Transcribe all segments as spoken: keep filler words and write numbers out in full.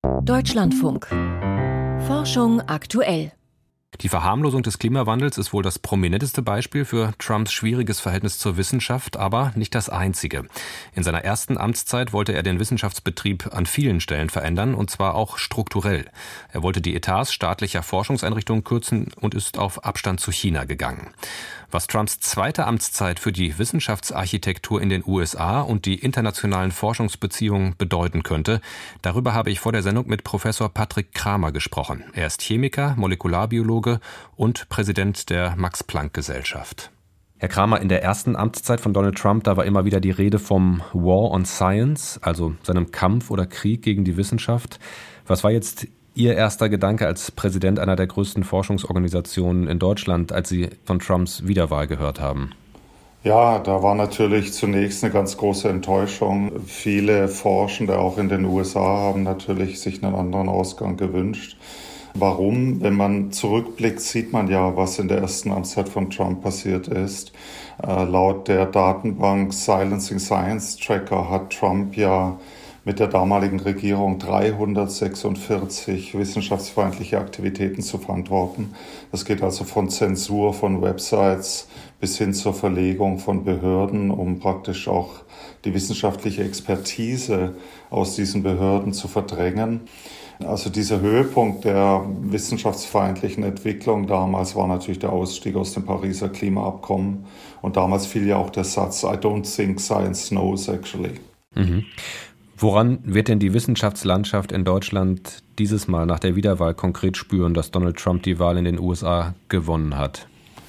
Deutschlandfunk. Forschung aktuell. Die Verharmlosung des Klimawandels ist wohl das prominenteste Beispiel für Trumps schwieriges Verhältnis zur Wissenschaft, aber nicht das einzige. In seiner ersten Amtszeit wollte er den Wissenschaftsbetrieb an vielen Stellen verändern, und zwar auch strukturell. Er wollte die Etats staatlicher Forschungseinrichtungen kürzen und ist auf Abstand zu China gegangen. Was Trumps zweite Amtszeit für die Wissenschaftsarchitektur in den U S A und die internationalen Forschungsbeziehungen bedeuten könnte, darüber habe ich vor der Sendung mit Professor Patrick Kramer gesprochen. Er ist Chemiker, Molekularbiologe und Präsident der Max-Planck-Gesellschaft. Herr Kramer, in der ersten Amtszeit von Donald Trump, da war immer wieder die Rede vom War on Science, also seinem Kampf oder Krieg gegen die Wissenschaft. Was war jetzt Ihr erster Gedanke als Präsident einer der größten Forschungsorganisationen in Deutschland, als Sie von Trumps Wiederwahl gehört haben? Ja, da war natürlich zunächst eine ganz große Enttäuschung. Viele Forschende, auch in den U S A, haben natürlich sich einen anderen Ausgang gewünscht. Warum? Wenn man zurückblickt, sieht man ja, was in der ersten Amtszeit von Trump passiert ist. Äh, laut der Datenbank Silencing Science Tracker hat Trump ja mit der damaligen Regierung dreihundertsechsundvierzig wissenschaftsfeindliche Aktivitäten zu verantworten. Das geht also von Zensur von Websites bis hin zur Verlegung von Behörden, um praktisch auch die wissenschaftliche Expertise aus diesen Behörden zu verdrängen. Also dieser Höhepunkt der wissenschaftsfeindlichen Entwicklung damals war natürlich der Ausstieg aus dem Pariser Klimaabkommen. Und damals fiel ja auch der Satz, I don't think science knows actually. Mhm. Woran wird denn die Wissenschaftslandschaft in Deutschland dieses Mal nach der Wiederwahl konkret spüren, dass Donald Trump die Wahl in den U S A gewonnen hat?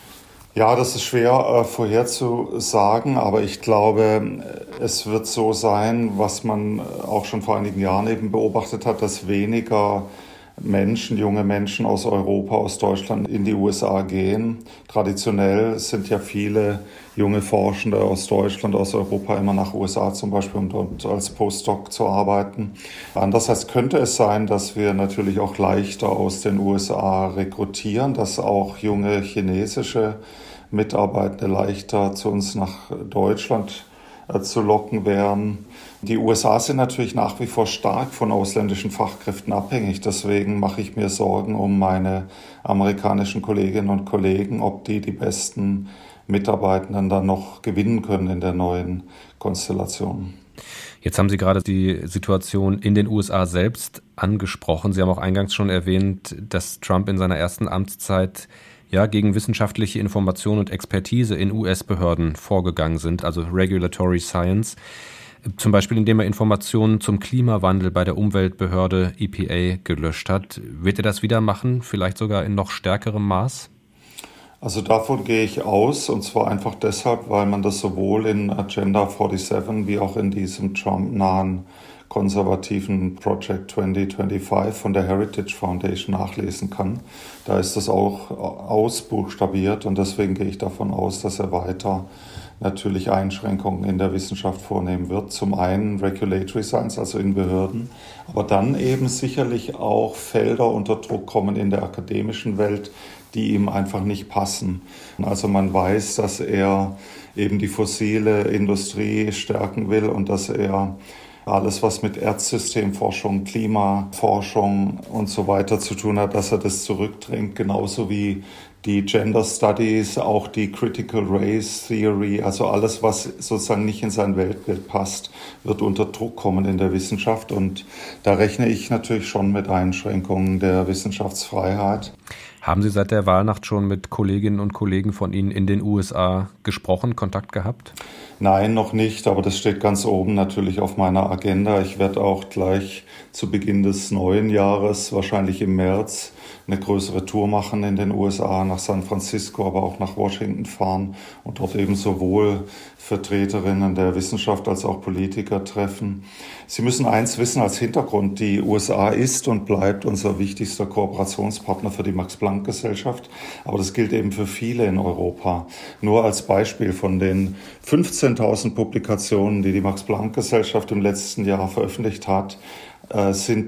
Ja, das ist schwer äh, vorherzusagen, aber ich glaube, es wird so sein, was man auch schon vor einigen Jahren eben beobachtet hat, dass weniger Menschen, junge Menschen aus Europa, aus Deutschland in die U S A gehen. Traditionell sind ja viele junge Forschende aus Deutschland, aus Europa immer nach U S A zum Beispiel, um dort als Postdoc zu arbeiten. Andererseits könnte es sein, dass wir natürlich auch leichter aus den U S A rekrutieren, dass auch junge chinesische Mitarbeitende leichter zu uns nach Deutschland äh, zu locken wären. Die U S A sind natürlich nach wie vor stark von ausländischen Fachkräften abhängig. Deswegen mache ich mir Sorgen um meine amerikanischen Kolleginnen und Kollegen, ob die die besten Mitarbeitenden dann noch gewinnen können in der neuen Konstellation. Jetzt haben Sie gerade die Situation in den U S A selbst angesprochen. Sie haben auch eingangs schon erwähnt, dass Trump in seiner ersten Amtszeit ja gegen wissenschaftliche Information und Expertise in U S-Behörden vorgegangen sind, also Regulatory Science. Zum Beispiel, indem er Informationen zum Klimawandel bei der Umweltbehörde E P A gelöscht hat. Wird er das wieder machen, vielleicht sogar in noch stärkerem Maß? Also davon gehe ich aus, und zwar einfach deshalb, weil man das sowohl in Agenda siebenundvierzig wie auch in diesem Trump-nahen konservativen Project zwanzig fünfundzwanzig von der Heritage Foundation nachlesen kann. Da ist das auch ausbuchstabiert, und deswegen gehe ich davon aus, dass er weiter natürlich Einschränkungen in der Wissenschaft vornehmen wird. Zum einen Regulatory Science, also in Behörden, aber dann eben sicherlich auch Felder unter Druck kommen in der akademischen Welt, die ihm einfach nicht passen. Also man weiß, dass er eben die fossile Industrie stärken will und dass er alles, was mit Erdsystemforschung, Klimaforschung und so weiter zu tun hat, dass er das zurückdrängt, genauso wie die Gender Studies, auch die Critical Race Theory, also alles, was sozusagen nicht in sein Weltbild passt, wird unter Druck kommen in der Wissenschaft. Und da rechne ich natürlich schon mit Einschränkungen der Wissenschaftsfreiheit. Haben Sie seit der Wahlnacht schon mit Kolleginnen und Kollegen von Ihnen in den U S A gesprochen, Kontakt gehabt? Nein, noch nicht, aber das steht ganz oben natürlich auf meiner Agenda. Ich werde auch gleich zu Beginn des neuen Jahres, wahrscheinlich im März, eine größere Tour machen in den U S A, nach San Francisco, aber auch nach Washington fahren und dort eben sowohl Vertreterinnen der Wissenschaft als auch Politiker treffen. Sie müssen eins wissen als Hintergrund: Die U S A ist und bleibt unser wichtigster Kooperationspartner für die Max-Planck-Gesellschaft, aber das gilt eben für viele in Europa. Nur als Beispiel: Von den fünfzehntausend Publikationen, die die Max-Planck-Gesellschaft im letzten Jahr veröffentlicht hat, sind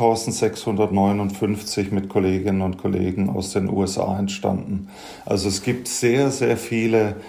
dreitausendsechshundertneunundfünfzig mit Kolleginnen und Kollegen aus den U S A entstanden. Also es gibt sehr, sehr viele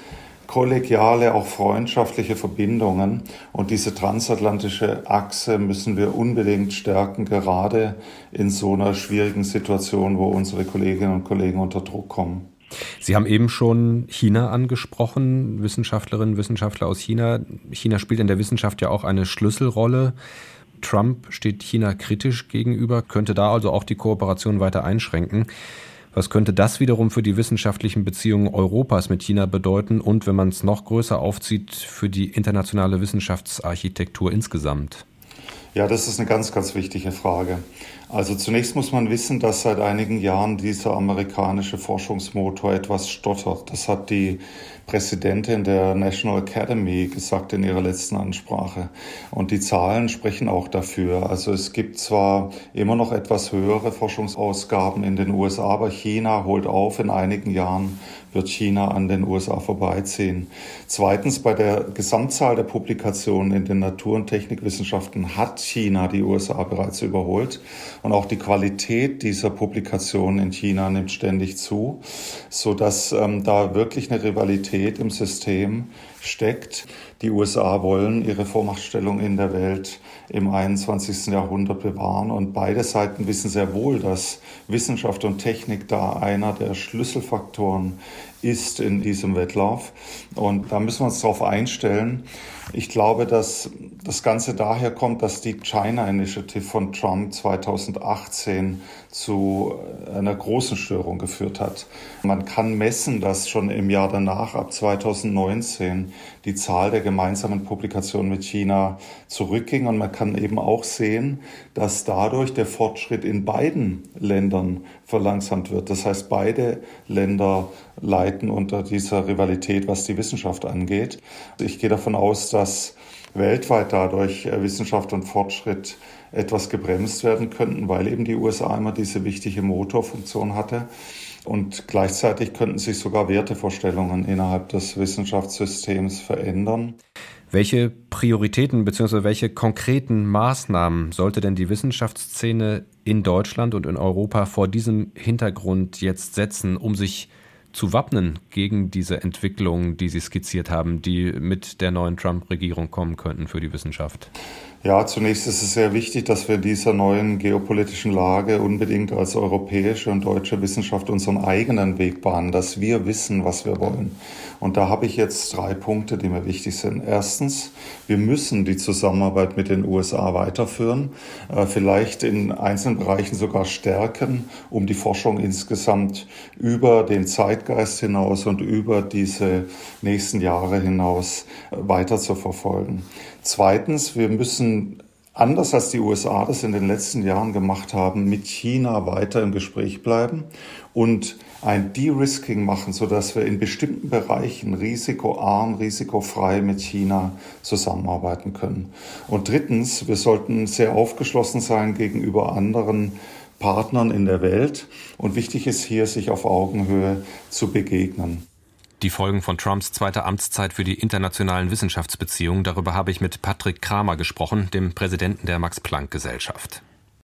kollegiale, auch freundschaftliche Verbindungen. Und diese transatlantische Achse müssen wir unbedingt stärken, gerade in so einer schwierigen Situation, wo unsere Kolleginnen und Kollegen unter Druck kommen. Sie haben eben schon China angesprochen, Wissenschaftlerinnen und Wissenschaftler aus China. China spielt in der Wissenschaft ja auch eine Schlüsselrolle. Trump steht China kritisch gegenüber, könnte da also auch die Kooperation weiter einschränken. Was könnte das wiederum für die wissenschaftlichen Beziehungen Europas mit China bedeuten und, wenn man es noch größer aufzieht, für die internationale Wissenschaftsarchitektur insgesamt? Ja, das ist eine ganz, ganz wichtige Frage. Also zunächst muss man wissen, dass seit einigen Jahren dieser amerikanische Forschungsmotor etwas stottert. Das hat die Präsidentin der National Academy gesagt in ihrer letzten Ansprache. Und die Zahlen sprechen auch dafür. Also es gibt zwar immer noch etwas höhere Forschungsausgaben in den U S A, aber China holt auf. In einigen Jahren wird China an den U S A vorbeiziehen. Zweitens, bei der Gesamtzahl der Publikationen in den Natur- und Technikwissenschaften hat China die U S A bereits überholt. Und auch die Qualität dieser Publikationen in China nimmt ständig zu, sodass ähm, da wirklich eine Rivalität im System steckt. Die U S A wollen ihre Vormachtstellung in der Welt im einundzwanzigsten Jahrhundert bewahren. Und beide Seiten wissen sehr wohl, dass Wissenschaft und Technik da einer der Schlüsselfaktoren ist in diesem Wettlauf. Und da müssen wir uns darauf einstellen. Ich glaube, dass das Ganze daher kommt, dass die China Initiative von Trump zweitausendachtzehn zu einer großen Störung geführt hat. Man kann messen, dass schon im Jahr danach, ab zweitausendneunzehn, die Zahl der gemeinsamen Publikationen mit China zurückging. Und man kann eben auch sehen, dass dadurch der Fortschritt in beiden Ländern verlangsamt wird. Das heißt, beide Länder leiden unter dieser Rivalität, was die Wissenschaft angeht. Ich gehe davon aus, dass weltweit dadurch Wissenschaft und Fortschritt etwas gebremst werden könnten, weil eben die U S A immer diese wichtige Motorfunktion hatte. Und gleichzeitig könnten sich sogar Wertevorstellungen innerhalb des Wissenschaftssystems verändern. Welche Prioritäten bzw. welche konkreten Maßnahmen sollte denn die Wissenschaftsszene in Deutschland und in Europa vor diesem Hintergrund jetzt setzen, um sich zu wappnen gegen diese Entwicklungen, die Sie skizziert haben, die mit der neuen Trump-Regierung kommen könnten für die Wissenschaft? Ja, zunächst ist es sehr wichtig, dass wir in dieser neuen geopolitischen Lage unbedingt als europäische und deutsche Wissenschaft unseren eigenen Weg bahnen, dass wir wissen, was wir wollen. Und da habe ich jetzt drei Punkte, die mir wichtig sind. Erstens, wir müssen die Zusammenarbeit mit den U S A weiterführen, äh, vielleicht in einzelnen Bereichen sogar stärken, um die Forschung insgesamt über den Zeitgeist hinaus und über diese nächsten Jahre hinaus äh, weiter zu verfolgen. Zweitens, wir müssen, anders als die U S A das in den letzten Jahren gemacht haben, mit China weiter im Gespräch bleiben und ein De-Risking machen, sodass wir in bestimmten Bereichen risikoarm, risikofrei mit China zusammenarbeiten können. Und drittens, wir sollten sehr aufgeschlossen sein gegenüber anderen Partnern in der Welt. Und wichtig ist hier, sich auf Augenhöhe zu begegnen. Die Folgen von Trumps zweiter Amtszeit für die internationalen Wissenschaftsbeziehungen, darüber habe ich mit Patrick Kramer gesprochen, dem Präsidenten der Max-Planck-Gesellschaft.